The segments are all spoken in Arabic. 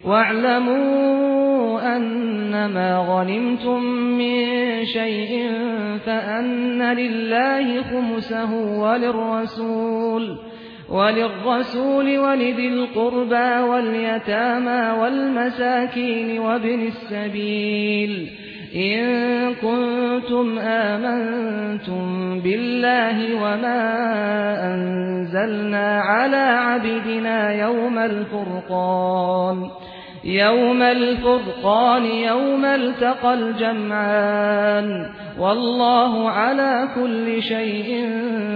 واعلموا أنما غنمتم من شيء فأن لله خمسه وللرسول ولذي القربى واليتامى والمساكين وابن السبيل إن كنتم آمنتم بالله وما أنزلنا على عبدنا يوم الفرقان يوم التقى الجمعان والله على كل شيء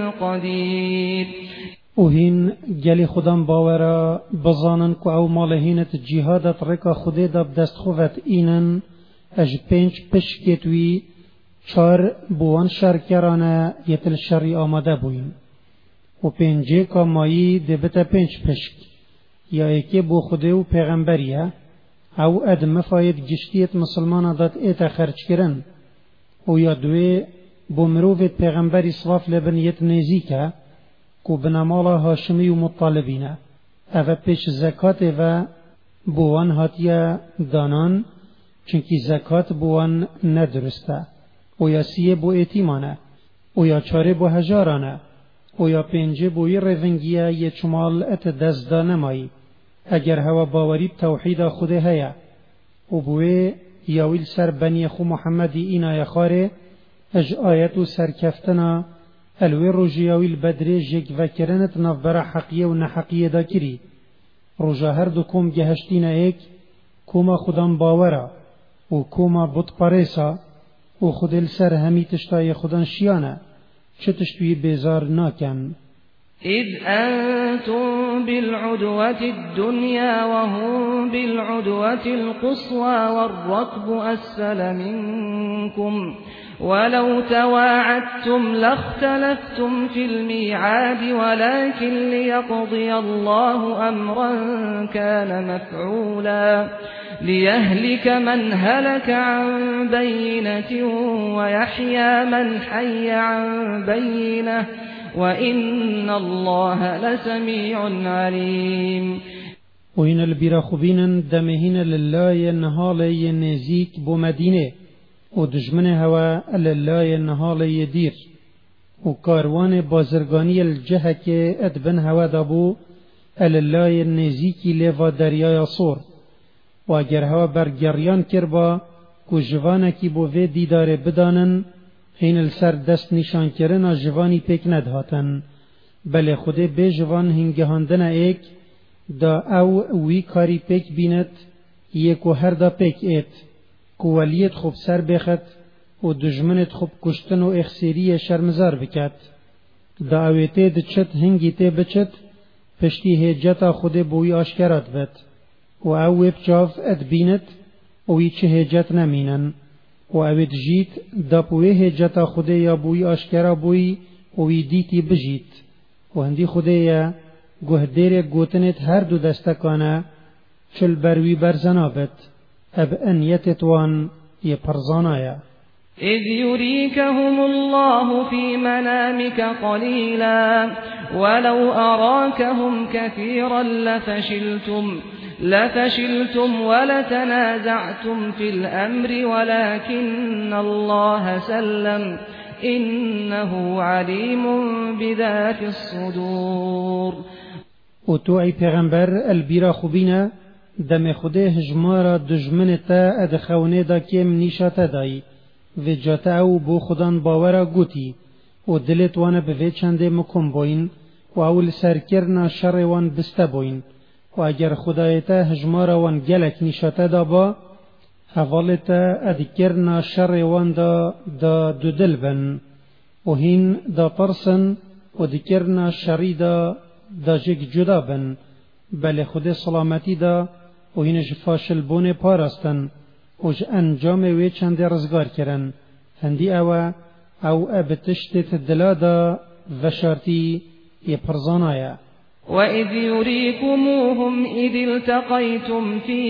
قدير. اوهین گلی خودم باورا بزانن که او مالهینت جهادت رکا خوده داب دست خوفت اینن اج پنج پشکتوی چار بوان شرکرانه یتل شری آمده بوین و پنجه که مایی دبتا پنج پشک یا ایکی بو خوده و پیغمبریه او ادم فاید گشتیت مسلمان داد ایتا خرچ کرن و یا دوی بو مروفت پیغمبری صواف لبنیت نزیکه کو بنامالا هاشمی و مطالبینه او پیش زکات و بوان هاتیه دانان چونکی زکات بوان ندرسته و یا سیه بو ایتیمانه و یا چاره بو هجارانه و یا پنجه بوی رونگیه یه چمال ات دزدانه مایی اگر هوا باوری توحید خوده هیا و بوی یاویل سر بنی خو محمدی اینا یخاره اج آیتو سرکفتنا الوی روژیاویل بدره جگ وکرنت نفبرا حقیه و نحقیه دا کری روژا هر دو کم گهشتین ایک کما خودم باورا و کما بود پاریسا و خودل سر همی تشتای خودن شیانه چه تشتوی بیزار ناکن. إذ أنتم بالعدوة الدنيا وهم بالعدوة القصوى والركب أسفل منكم ولو تواعدتم لاختلفتم في الميعاد ولكن ليقضي الله أمرا كان مفعولا ليهلك من هلك عن بينة ويحيى من حي عن بينة وإن الله لسميع عليم. وين البيرا خوبينن دمهين لله نهالي نزيك بو مدينة و دجمن هوا لله نهالي دير و كاروان بازرگاني الجهة ادبن هوا دابو لله نزيكي لفا دريايا صور و اگر هوا برگریان کربا کو جوانکی بو وی دیدار بدانن هین السر دست نشان کرنا جوانی پیک ندهاتن بله خوده به جوان هنگهاندن ایک دا او وی کاری پیک بیند یکو هر دا پیک ایت کو ولیت خوب سر بخت و دجمنت خوب کشتن و اخسیری شرمزار بکت دا اویته دچت هنگی تی بچت پشتی هجتا خوده بوی آشکرات بد و او بچاف اد بیند و وی چه هجت نمینن و اوید جیت دا پوی هجتا خوده یا بوی آشکرا بوی و وی دیتی بجیت و هندی خوده یا گهدیر گوتنت هر دو دستکانه چل بروی برزنابت اب انیتت وان ی پرزانایا. إذ يريكهم الله في منامك قليلا ولو أراكهم كثيرا لفشلتم ولتنازعتم في الأمر ولكن الله سلم إنه عليم بذات الصدور. و تو ای پیغمبر البیرا خوبینا دم خوده هجمارا دجمنتا ادخونه دا کم نیشاتا دای و جاتا او بو خودان باورا گوتی و دلت وان به چنده مکم بوین و اول سرکرنا شر وان بسته بوین و اگر خدایتا هجمارا وان گلک نیشاتا دا با حوالتا ادکرنا شر وان دا دو دل بن و هین دا پرسن و دکرنا شری دا جگ جدا بن بله خود سلامتی دا و هینش فاشل بونه پاراستن وش انجام وی چند رزگار کرن هندی او ابتشتت دلادا و شارتی ی پرزانایا. وَإِذْ يُرِيكُمُوهُمْ إِذِ الْتَقَيْتُمْ فِي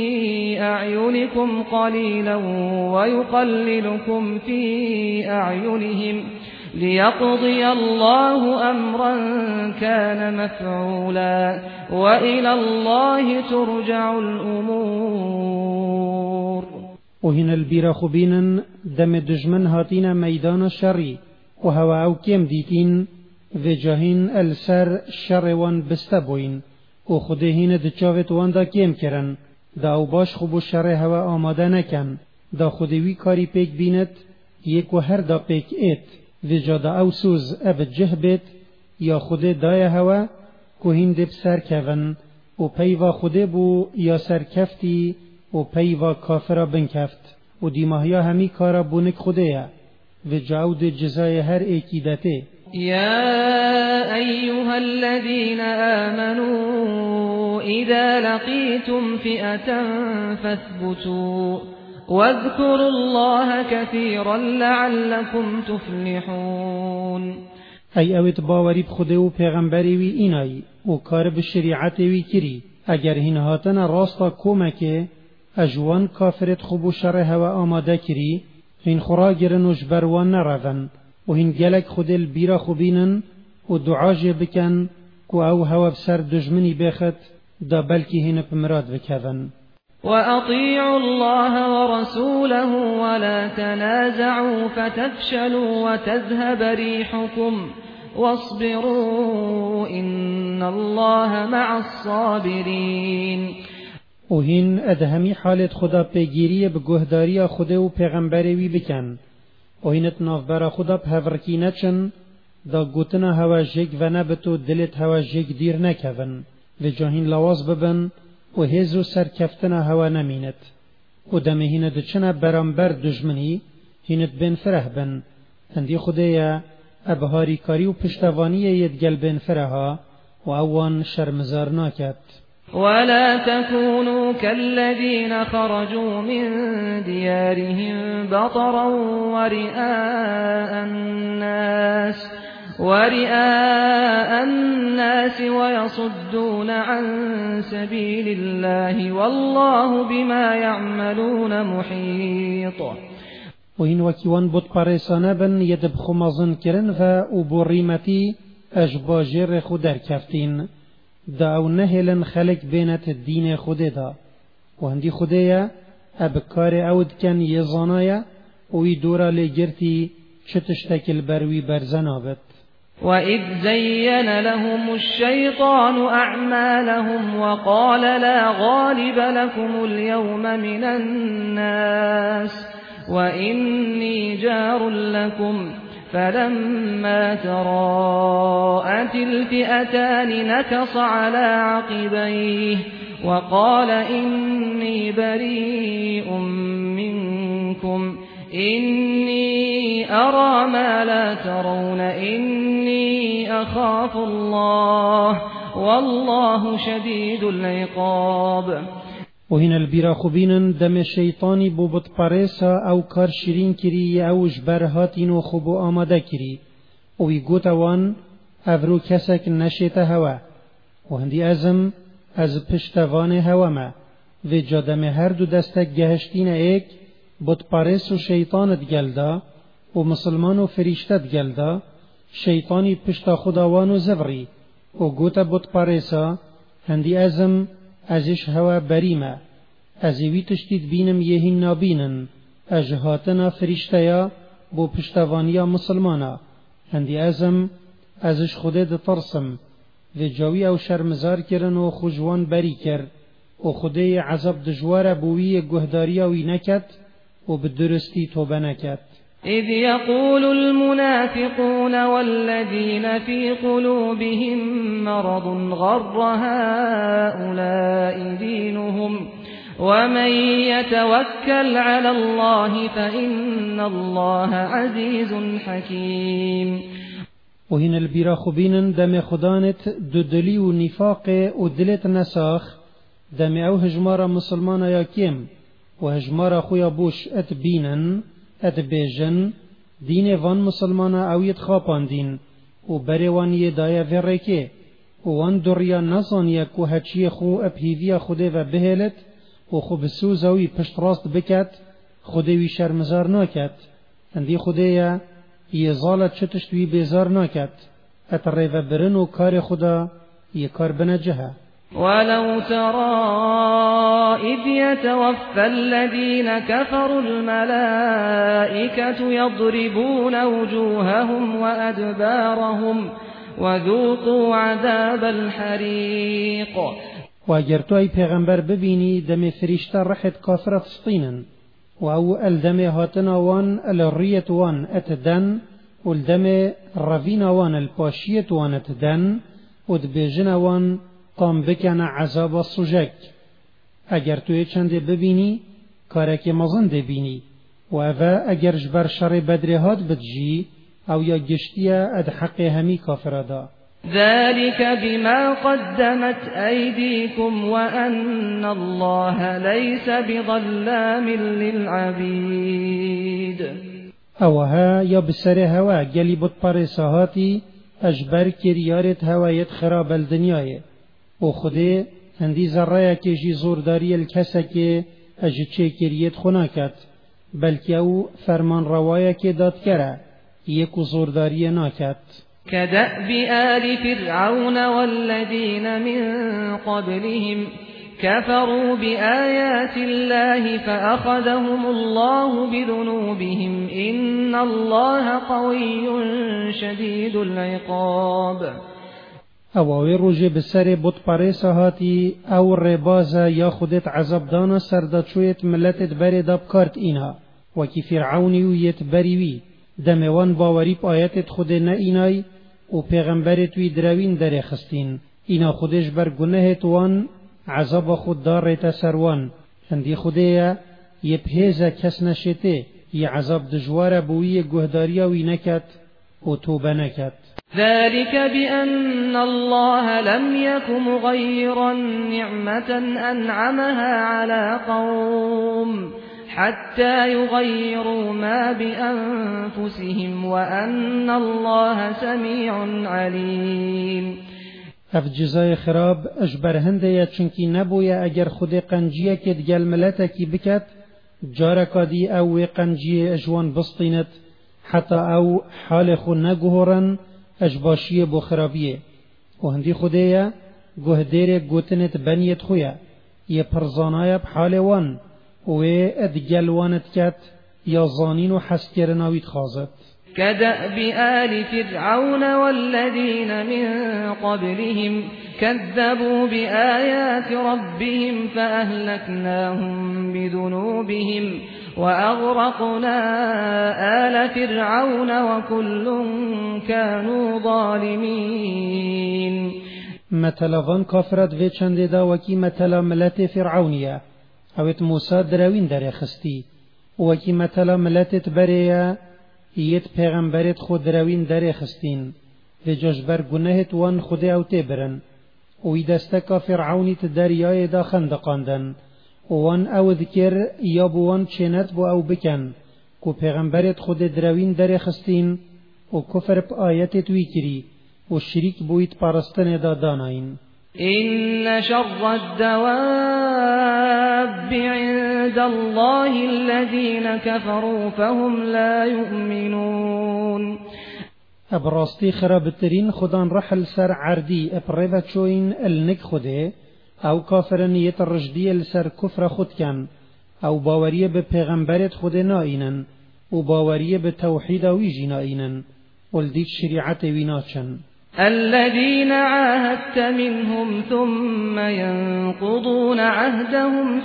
أَعْيُنِكُمْ قَلِيلًا وَيُقَلِّلُكُمْ فِي أَعْيُنِهِمْ ليقضي الله أمرا كان مفعولا وإلى الله ترجع الأمور. وهنا البيرا خبينا دم دجمن هاتين ميدان الشري وهوا او كيم ديتين في جاهين السر شر وان بستبوين وخدهين دچاوت وان دا كيم کرن دا او باش خوب الشر هوا آماده نکن دا خودوی کاری پیک بیند یک و هر دا پیک ایت في جادا او سوز اب جهبت یا خود دای هوا کوهین دب سر کون و پیوا خود بو یا سر کفتی و پیوا کافر بنکفت و دیماهیا همی کارا بونک خوده و جاود جزای هر ایکیدته. يا أيها الذين آمنوا إذا لقيتم فئة فاثبتوا واذكروا الله كثيرا لعلكم تفلحون. ای اوید باوری بخوده و پیغمبری وی اینای و کار بشریعت وی کری اگر هین هاتن راستا کومکه اجوان کافرت خوب و شر هوا آماده کری هین خورا گرن و جبروان نرون و هین گلک خود البیرا خوبینن و دعاجه بکن که او هوا بسر دجمنی بخت دا بلکی هین بمراد بکون. وأطيعوا الله ورسوله ولا تنازعوا فتفشلوا وتذهب ريحكم واصبروا إن الله مع الصابرين. وهين ادهمی حالت خدا پیگیری بگهداری خدا و پیغمبری وی بکن وهینت نافبر خدا بهورکی نچن دا گوتنا هوا جگ و نبتو دلت هوا جگ دیر نکون و جاهین لواز ببن و هزو سرکفتنا هوا نمینت و دمه هیند چنه برانبر دجمنی هیند بین فرح بن هندی خدایا ابهاری کاری و پشتوانی ید گل بین فرها و اوان شرمزار ناکت. ولا تكونوا كالذين خرجوا من ديارهم بطرا ورئاء الناس ويصدون عن سبيل الله والله بما يعملون محيط. وهين وكيوان بود پارسانه بن يدب خمازن کرن و بوريمتي اجباجر خودر کفتین دا او نهلن خلق بينت الدين خود دا وهندي خوديا ابكار اود كان يزانايا وي دورا لگرتي چتشتكل بروي برزنابت. وإذ زين لهم الشيطان أعمالهم وقال لا غالب لكم اليوم من الناس وإني جار لكم فلما تراءت الفئتان نكص على عقبيه وقال إني بريء منكم إني أرى ما لا ترون إني أخاف الله والله شديد العقاب. وهنا البيرا خوبينن دم الشيطاني بوبت پاريسا او كار شرين كري او جبرهاتين و خوب آماده كري وي گوتوان افرو كسك نشيت هوا وهندي ازم از پشتوان هوا ما و جادم هر دو دستك گهشتين ایک بوت پاريس و شيطانت گلدا و مسلمان و فريشتت گلدا شيطاني پشتا خداوان و زفري و گوتا بوت پاريسا هندي ازم ازش هوا بریمه ازوی تشتید بینم یهین نابینن اجهاتنا فرشتیا بو پشتوانیا مسلمانا هندی ازم ازش خوده ترسم و جاوی او شرمزار کرن و خوجوان بری کر و خوده عذاب دجوار بوی گهداریا وی نکت و بدرستی توبه نکت. إذ يقول المنافقون والذين في قلوبهم مرض غر هؤلاء دينهم ومن يتوكل على الله فإن الله عزيز حكيم. وهنا البيرا خبينن دم خدانت ددلي و نفاق و دلت نساخ دم او هجمار مسلمان يا كيم و هجمار خويا بوش اتبينن ادبیجن دین وان مسلمانا اوید خاپاندین و بری وان یه دایه ورکه و وان دریا نزانیه که هچی خو ابهیوی خوده و بهلت و خو بسوزوی پشت راست بکت خوده وی شرمزار ناکت اندی خوده یا یزالت چتشتوی بیزار ناکد اتریو برن و کار خدا یکار بنجه. ولو ترى إذ يتوفى الذين كفروا الملائكة يضربون وجوههم وأدبارهم وذوقوا عذاب الحريق. و اگر تو ای پیغمبر ببینی دم فرشته رحت کافر فسطینن و او الدم هاتنا وان الریت وان اتدن و الدم روین وان الپاشیت وان اتدن و دبیجن وان قام بکن عذاب السجک. اگر توی چند ببینی کارک مزن ببینی و اوه اگر جبر شر بدرهات بدجی او یا گشتی اد حق همی کافر دا. ذلك بما قدمت أيديكم وأن الله ليس بظلام للعبيد. اوها یا بسر هوا گلی بود پارساهاتی اجبر کریارت هوایت خراب الدنیای و خوده هندی ذرائه که جی زورداری الکسه که اجی چه کریت خوناکت بلکه او فرمان روایه که داد کره یکو زورداری ناکت. كدأب آل فرعون والذين من قبلهم كفروا بآيات الله فأخذهم الله بذنوبهم إن الله قوي شديد العقاب. اوی روژه بسر بود پاریسا هاتی او ربازا یا خودت عذاب دانا سردا چویت ملتت بری داب کارت اینا وکی فرعونی و یت بریوی دموان باوری پا آیتت خود نه اینای و پیغمبرت وی دروین در خستین اینا خودش بر گناهت وان عذاب خود دارت سروان هندی خوده یه پهیزه کس نشته یه عذاب دجوار بوی گهداری وی نکت و توبه نکت. ذلك بأن الله لم يك مغيرا نعمة أنعمها على قوم حتى يغيروا ما بأنفسهم وأن الله سميع عليم. اف جزای خراب اجبر هنده چنکی نبویا اگر خود قنجیه که دگل ملتا کی بکت جارکا دی او قنجیه اجوان بسطینت حتی او حال خود نگهورن اجباشیه بو خرابیه و هندی خوده گوه دیر گوتنت بنیت خویا یه پرزانای بحال وان و ادگل وانت کت یا زانین و حس کرناویت خازت. كدأب آل فرعون والذين من قبلهم كذبوا بآيات ربهم فأهلكناهم بذنوبهم وأغرقنا آل فرعون وكل كانوا ظالمين. مثلا ظن كافرت في چند دا وكي مثلا ملت فرعونية اوت موسى دروين در خستی وكي مثلا ملت بريا یت پیغمبرت خود دروین در خستین و جشبر گناهت وان خود او تبرن وی دستکا فرعونیت دریای دا خندقاندن وان او ذکر یا بوان چنت بو او بکن کو پیغمبرت خود دروین در خستین و کفر پا آیتت وی کری و شریک بویت پارستن دا داناین. إن شر الدواب عند الله الذين كفروا فهم لا يؤمنون. ابراستی خرابترین خدان رحل سر عردی اپریوت شوین النک خوده او کافرنیت الرجدی السر کفر خود کن او باوریه به پیغمبرت خود نائینن و باوریه به توحید ویجی نائینن ولدیت شریعت ویناچن. الذين عاهدت منهم ثم ينقضون عهدهم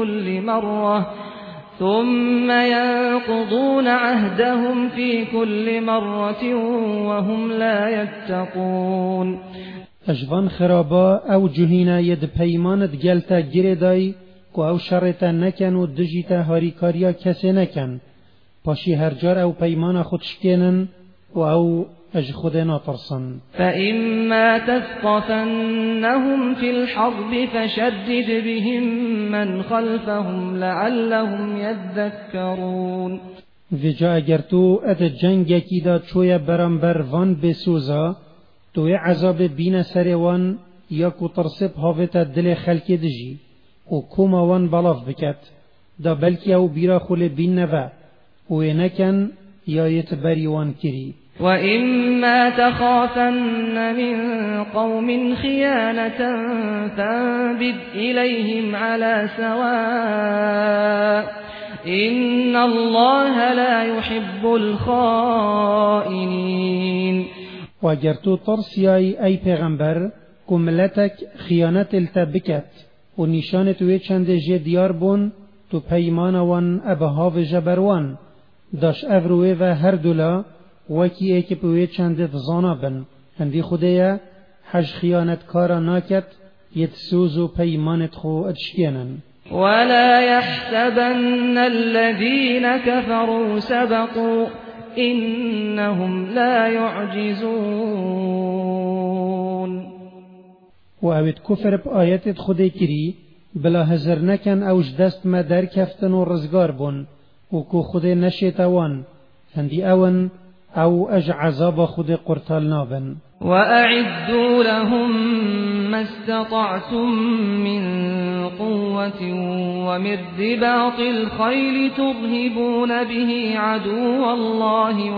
في كل مرة وهم لا يتقون. اجوان خرابا او جهینا ید پیمانت گلتا گره دای که او شرطا نکن و دجیتا هاریکاریا کسی نکن پاشی هر جار او پیمان خود شکنن و او اج خود ناترسن. فإما تثقفنهم في الحرب فشدد بهم من خلفهم لعلهم يذكرون. وجا اگر تو ات جنگ کی دا چویا برانبر وان بسوزا تو عذاب بین سر وان یا کو ترسب هاوت دل خلق دجی و کوما وان بلاف بکت دا بلکی او بیرا خول بین نوا و نکن یا یتبری وان کری. وإما تخافن من قوم خيانة فانبذ إليهم على سواء إن الله لا يحب الخائنين. و اگر تو ترسیای ای پیغمبر که ملتک خیانت التبکت و نشانت وی چند جه دیار بون تو پیمانوان ابهاو جبروان داش افروی و هر دولا وکی ای که پوی چندت زانا بن هندی خودیا حج خیانت کارا ناکت یت سوزو پیمانت خو ادشکینن. ولا يحسبن الذين كفروا سبقوا إنهم لا يعجزون. و اوید کفر بآیت خودی کری بلا هزر نکن اوش دست ما در کفتن و رزگار بون و کو خودی نشیتوان هندی اون او اج عذاب خودی قرطال نابن. وأعدوا لهم ما استطعتم من قوة ومن رباط الخيل ترهبون به عدو الله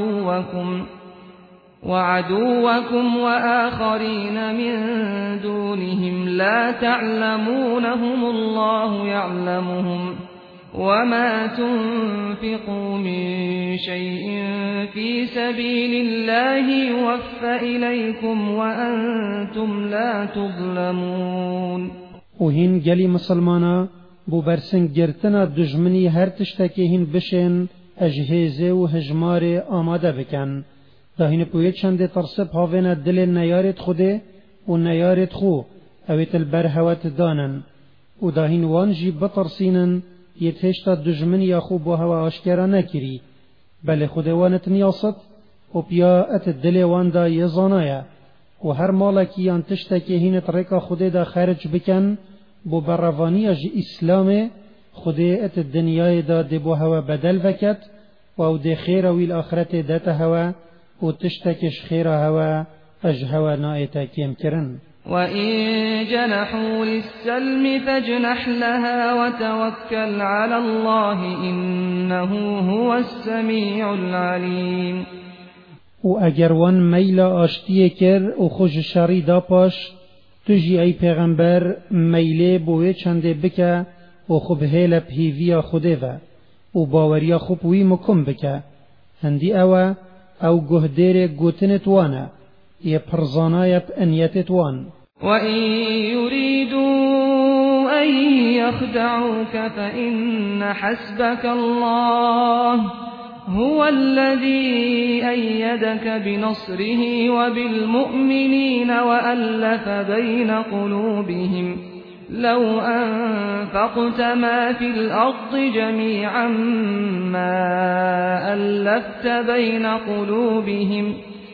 وعدوكم وآخرين من دونهم لا تعلمونهم الله يعلمهم وما تنفقوا من شيء في سبيل الله يوفى إليكم وأنتم لا تظلمون. وهين جلي مسلمانا بو برسن گرتنا دجمنی هر تشتکی هین بشن اجهزه و هجمار آماده بکن داهین پویت چند ترسب هاوین دل نیارت خوده و نیارت خو اویت البرهوت دانن و داهین وانجی بطرسینن یتهشتا دجمن یا خوب و هوا آشکارا نکری بله خودوانت نیاست و بیا ات دل وان دا یزانایا و هر مالکی یان تشتکی هینت ریکا خوده دا خارج بکن بو بروانی اج اسلام خوده ات دنیای دا دبو هوا بدل وکت و او ده خیر ویل آخرت دات هوا و تشتکش خیر هوا اج هوا نایتا کم کرن. وإن جنحوا للسلم فاجنح لها وتوكل على الله إنه هو السميع العليم. و اگر وان میلا آشتی کر و خوش شری دا پاش تجی ای پیغمبر میله بوی چنده بکه و خوب هیل پیویا خوده و باوریا خوب وی مکم بکه هندی او گهدیر گوتنت وانه یه پرزانایت انیتت وان. وإن يريدوا أن يخدعوك فإن حسبك الله هو الذي أيدك بنصره وبالمؤمنين وألف بين قلوبهم لو أنفقت ما في الأرض جميعا ما ألفت بين قلوبهم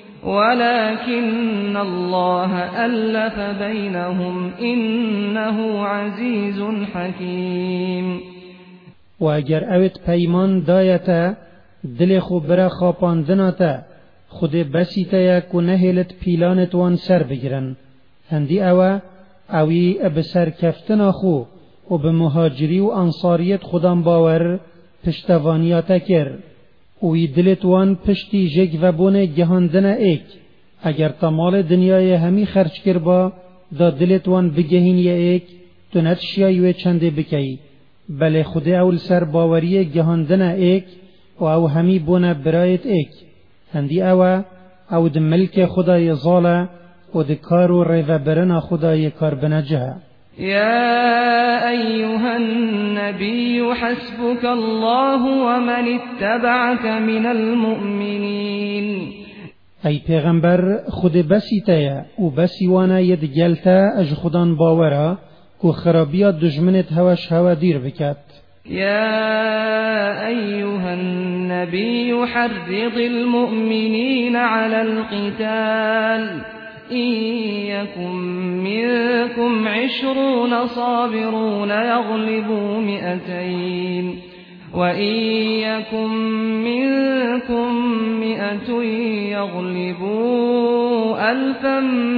ولكن الله ألف بينهم إنه عزيز حكيم. و اگر اوید پیمان دایتا دل خو برا خاپاندناتا خود بسیتا یک و نهیلت پیلانت وان سر بگیرن هندی اوی بسر کفتنا خو و به مهاجری و انصاریت خودم باور پشتوانیاتا کر وی دلت وان پشتی جگ و بونه گهاندن ایک اگر تمال دنیای همی خرچ کر با دا دلت وان بگهین یا ایک تو نتشیای چنده بکی بله خود اول سر باوری گهاندن ایک و او همی بونه برایت ایک هندی او د ملک خدای ظاله و د کارو ریو برنا خدای کار بنجه. يا أيها النبي حسبك الله ومن اتبعك من المؤمنين. ای پیغمبر خود بسیتایا و بسیوانا ید گلتا اج خودان باورا که خرابیات دجمنت هواش هوا دیر بکت. يا أيها النبي حرض المؤمنين على القتال إن يكن منكم 20 صابرون يغلبوا 200 وإن يكن منكم 100 يغلبوا 1000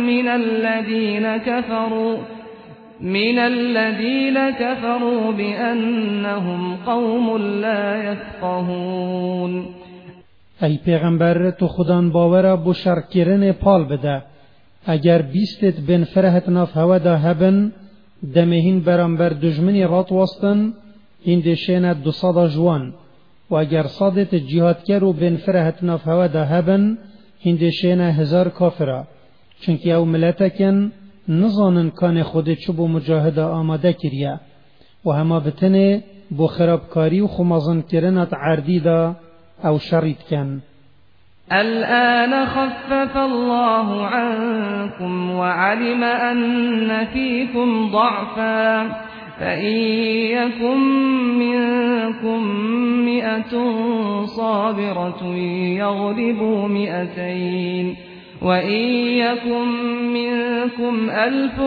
من الذين كفروا بأنهم قوم لا يفقهون. ای پیغمبر تو خودان باورا بو شرکرن پال بده اگر بیستت بین فرهت ناف هوا دا هبن دمهین برانبر دجمنی رات وستن این دشین 200 جوان و اگر صادت جهادگر و بین فرهت ناف هوا دا هبن این دشین 1000 کافره چونکه او ملتکن نزانن کان خود چوب مجاهده آماده کریه و همه بتنه بو خرابکاری و خمازن کرنت عردی دا او شرید کن. الآن خفف الله عنكم وعلم أن فيكم ضعفا فإن يكن منكم 100 صابرة يغلبوا 200 وإن يكن منكم 1000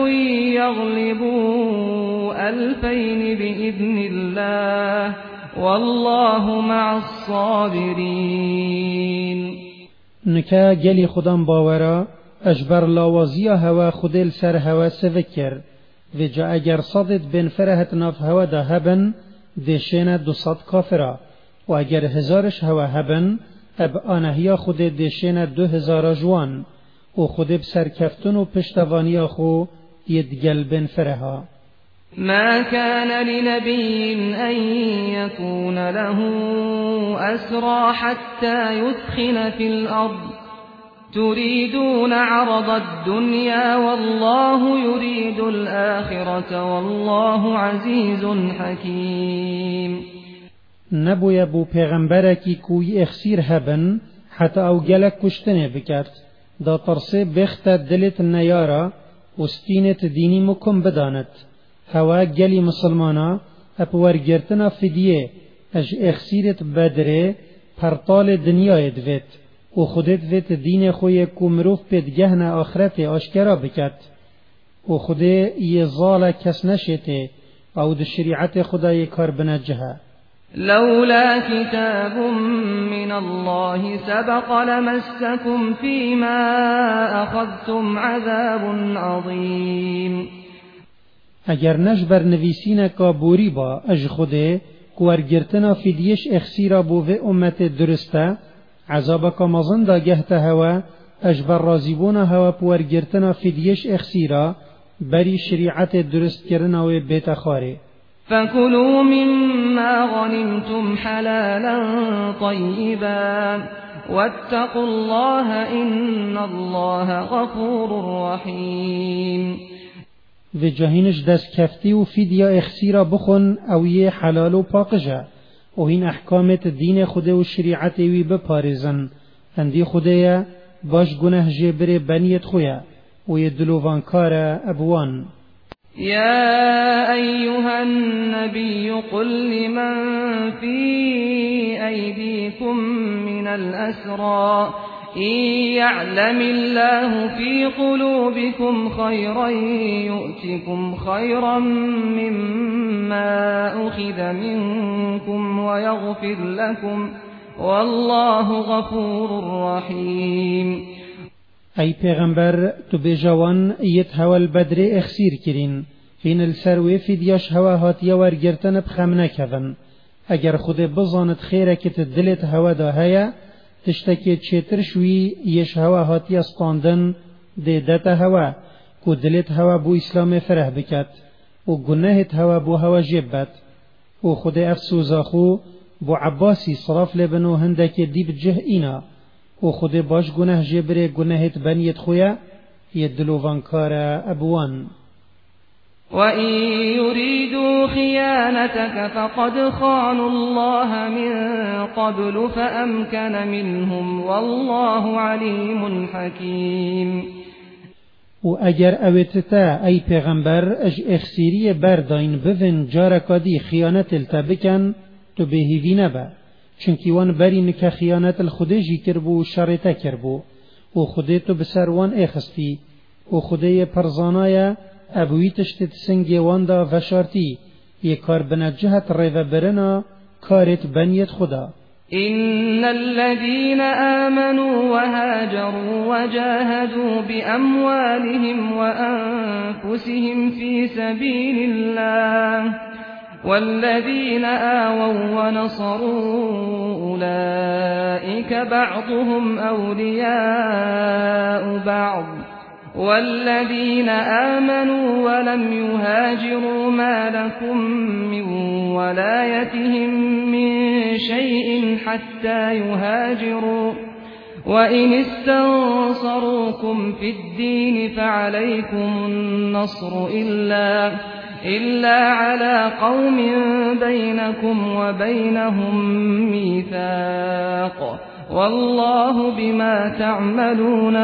يغلبوا 2000 بإذن الله والله مع الصابرين. نکا گلی خودم باورا اجبر لاوازی هوا خودل سر هوا سوکر و جا اگر صادت بین فرهت ناف هوا دا هبن دشین 200 کافره و اگر 1000 هوا هبن اب آنهیا خود دشین 2000 جوان و خود بسر کفتن و پشتوانی خو یدگل بین فرها. ما كان لنبي أن يكون له أسرى حتى يثخن في الأرض تريدون عرض الدنيا والله يريد الآخرة والله عزيز حكيم. نبوی بو پیغمبرکی کوی اخسیر هبن حتی او گلک کشتنه بکرد دا ترسه بخت دلت نیارا و ستینت دینی مکم بداند هوا گلی مسلمانا اپور گرتنا فدیه اج اخسیرت بدره پرطال دنیای دوید و خودت وید دین خوی کمروف پید گهن آخرت آشکرا بکد و خوده یه ظال کس نشته او ده شریعت خدای کار بنجه. لولا كتاب من الله سبق لمسكم فيما أخذتم عذاب عظيم. اگر نجبر نویسین کا بوری با اج خوده کوارگرتنا فدیش اخسیرا بو و امت درسته عذاب کا مزن دا گهت هوا اجبر رازیبونا هوا پوارگرتنا فدیش اخسیرا بری شریعت درست کرنا و بیت خاره. فكلوا مما غنمتم حلالا طيبا واتقوا الله إن الله غفور رحيم. و جهینش دست کفتی و فدیا اخسیرا بخون او یه حلال و پاکجه و این احکامت دین خود و شریعت وی بپارزن اندی خوده باش گناه جبر بنیت خویا و یه دلوانکار ابوان. يا أيها النبي قل لمن في أيديكم من الأسرى إن يعلم الله في قلوبكم خيرا يؤتكم خيرا مما أخذ منكم ويغفر لكم والله غفور رحيم. ای پیغمبر تو بجوان ایت هول بدر اخسیر کرین این السروی فیدیاش هوا هاتیا ورگرتن بخم نکدن اگر خود بزاند خیره که دلت هوا دا هیا تشتکی چیتر شوی یش هوا هاتی استاندن دیدت هوا کو دلت هوا بو اسلام فرح بکد و گناهت هوا بو هوا جبت و خود افسوزا خو بو عباسی صراف لبنو هندک دیب جه اینا و خود باش گناه جبره گناهت بنیت خویا یدلوانکار ابوان. وَإِن يُرِيدُوا خِيَانَتَكَ فَقَدْ خَانُوا اللَّهَ مِن قَبْلُ فَأَمْكَنَ مِنْهُمْ وَاللَّهُ عَلِيمٌ حَكِيمٌ. و اگر اوتتا ای پیغمبر اج اخسیری برداین بوین جارکادی خیانت التبکن تو بهیوی نبا چونکی وان بری نکه خیانت الخودجی کربو و شرطه کربو و خوده تو بسر وان اخستی و خوده پرزانای ابوی تشتت سنگی وان دا وشارتی یک کار بنجهت ریو برنا کارت بنیت خدا. إن الذين آمنوا وهاجروا وجاهدوا بأموالهم وأنفسهم في سبيل الله والذين آووا ونصروا أولئك بعضهم أولياء بعض والذين آمنوا ولم يهاجروا ما لكم من ولايتهم من شيء حتى يهاجروا وإن استنصروكم في الدين فعليكم النصر إلا على قوم بينكم وبينهم ميثاق والله بما تعملون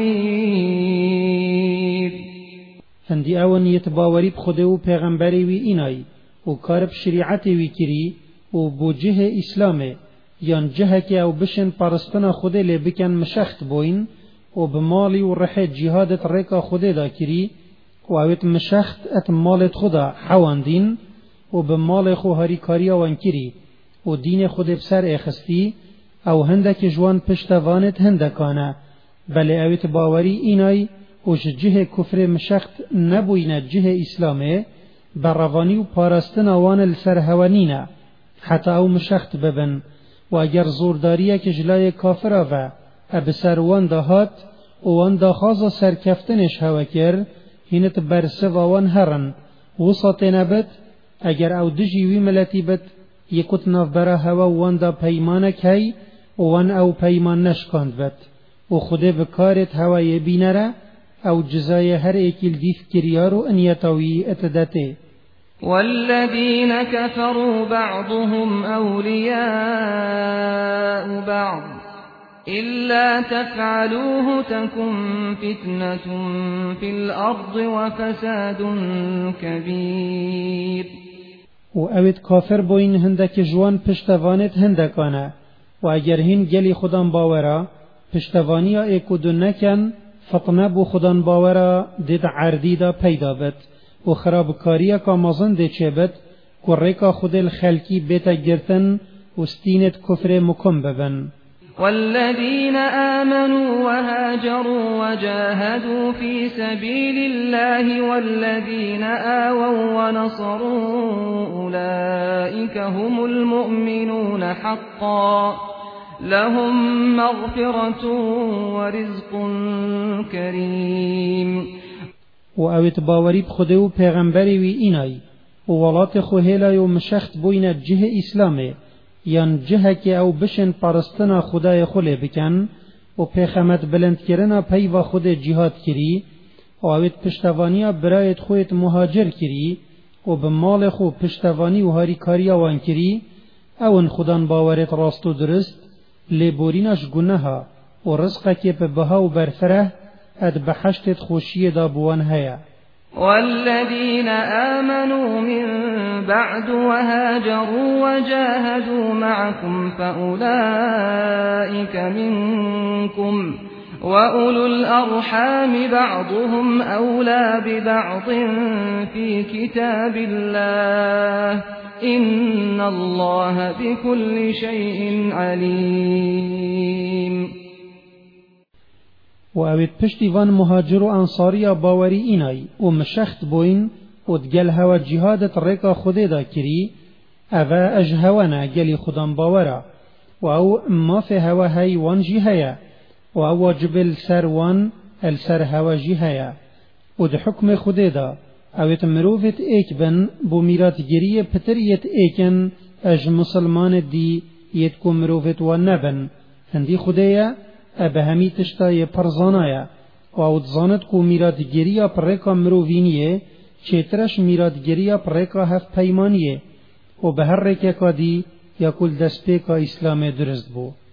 بصير. هندی اون یتباوری بخوده و پیغمبری وی اینای و کارب شریعتی وی کری و بوجه اسلامه یان جه که او بشن پرستنا خوده لی بکن مشخت بوین و بمالی و رح جهادت ریکا خوده دا کری و اویت مشخت ات مالت خدا حواندین و بمال خو هاری کاریا وان کری و دین خود بسر اخستی او هندک جوان پشتوانت هندکانه بله اویت باوری اینای و جه کفر مشخت نبوینه جه اسلامه بروانی و پارستن آوان السرهوانینه حتی او مشخت ببن و اگر زورداریه که جلای کافره و ابسر وان دهات و وان دخواز سرکفتنش هوا کر هینت برسه و وان هرن وسط نبت اگر او دجیوی ملتی بت یکت ناف برا هوا وان دا پیمانک هی و وان او پیمان نشکاند بت و خوده بکارت هوای بینره او جزای هر ایکیل دیف کریارو انیتاوی اتدته. والذين كفروا بعضهم أولياء بعض إلا تفعلوه تكن فتنة في الأرض وفساد كبير. و اوید کافر بوین هندک جوان پشتوانت هندکانه و اگر هین گلی خودان باورا پشتوانیا ایکودو نکن فتنه بو خودان باورا دید عردی دا پیدا بد و خرابکاریا که مازن ده چه بد که ریکا خود الخلکی بیتا گرتن و ستینت کفر مکم ببن. والذين آمنوا وهاجروا وجاهدوا في سبيل الله والذين آووا ونصروا أولئك هم المؤمنون حقا لهم مغفرة ورزق كريم. و اویت باوری بخوده و پیغمبری وی اینای و ولات خو هیلای و مشخت بوین جه اسلامه یان جه که او بشن پرستنا خدای خوله بکن و پیغمت بلند کرنا پیوا خود جهاد کری و اویت پشتوانیا برایت خویت مهاجر کری و بمال خو پشتوانی و هاری کاریا وان کری اون خودان باورت راست و درست لبورینش گناها و رزقه که به بها و برفره اد بحشتت خوشی دا بوان هيا. والذين آمنوا من بعد وهاجروا وجاهدوا معكم فأولئك منكم وأولو الأرحام بعضهم أولى ببعض في كتاب الله إن الله بكل شيء عليم. و اوید پشتیوان مهاجر و انصاری باوری اینای و مشخت بوین و دگل هوا جهادت ریکا خوده دا کری اوه اجهوانا گلی خودان باورا و او ما فی هوا هی وان جی هیا و او واجب السر وان السر هوا جی هیا و ده حکم خوده دا اوید مروفت ایک بن بو میرات گریه پتریت ایکن اج مسلمان دی یت کو مروفت وان نبن هندی خوده یا ابه همی تشتای پرزانایا و او دزاند کو میرادگیریا پرکا مرووینیه چیترش میرادگیریا پرکا هفت پیمانیه و به هر رکا دی یا کل دست پیکا اسلام درست بو.